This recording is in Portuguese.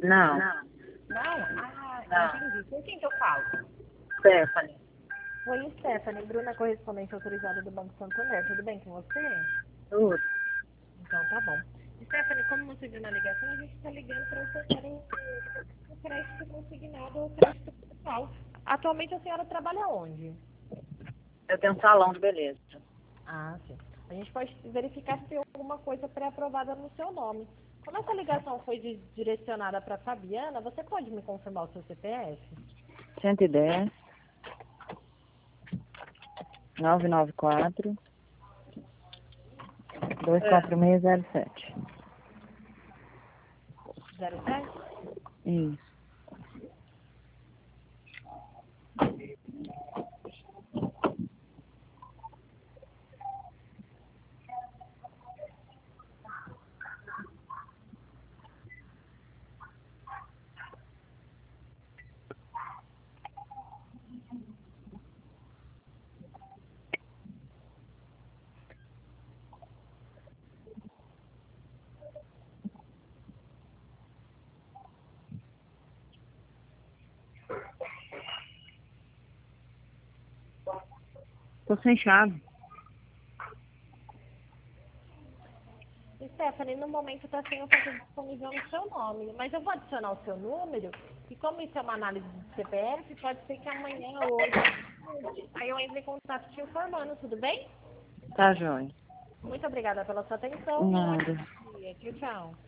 Não. Não? Ah, Não. entendi. Com quem que eu falo? Stephanie. Oi, Stephanie. Bruna, correspondente autorizada do Banco Santander. Tudo bem com você? Tudo. Então tá bom. Stephanie, como você viu na ligação, a gente está ligando para ofertar o crédito consignado ou crédito pessoal. Atualmente a senhora trabalha onde? Eu tenho um salão de beleza. Ah, sim. A gente pode verificar se tem alguma coisa pré-aprovada no seu nome. Como essa ligação foi direcionada para Fabiana, você pode me confirmar o seu CPF? 110 994 24607. 07? Isso. Tô sem chave. Stephanie, no momento está sem oferta disponível no seu nome, mas eu vou adicionar o seu número e como isso é uma análise de CPF, pode ser que amanhã ou hoje aí eu entre em contato te informando, tudo bem? Tá, joia. Muito obrigada pela sua atenção e um Nada. ótimo dia. Tchau, tchau.